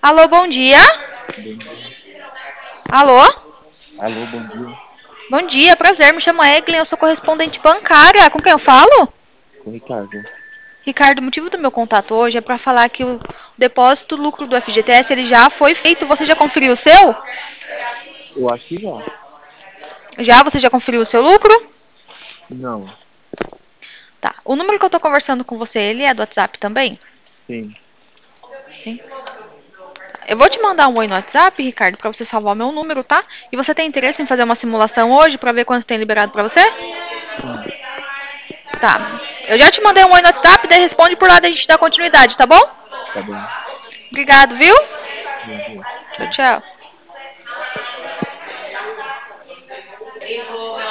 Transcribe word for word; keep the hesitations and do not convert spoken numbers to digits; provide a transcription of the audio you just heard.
Alô, bom dia. Bom dia. Alô? Alô, bom dia. Bom dia, prazer. Me chamo Eglin, eu sou correspondente bancária. Com quem eu falo? Com o Ricardo. Ricardo, o motivo do meu contato hoje é para falar que o depósito lucro do F G T S ele já foi feito. Você já conferiu o seu? Eu acho que já. Já? Você já conferiu o seu lucro? Não. Tá. O número que eu tô conversando com você, ele é do WhatsApp também? Sim. Sim. Eu vou te mandar um oi no WhatsApp, Ricardo, para você salvar o meu número, tá? E você tem interesse em fazer uma simulação hoje para ver quanto tem liberado para você? Sim. Tá. Eu já te mandei um oi no WhatsApp, daí responde por lá, daí a gente dá continuidade, tá bom? Tá bom. Obrigado, viu? Bom dia. Tchau, Tchau. tchau.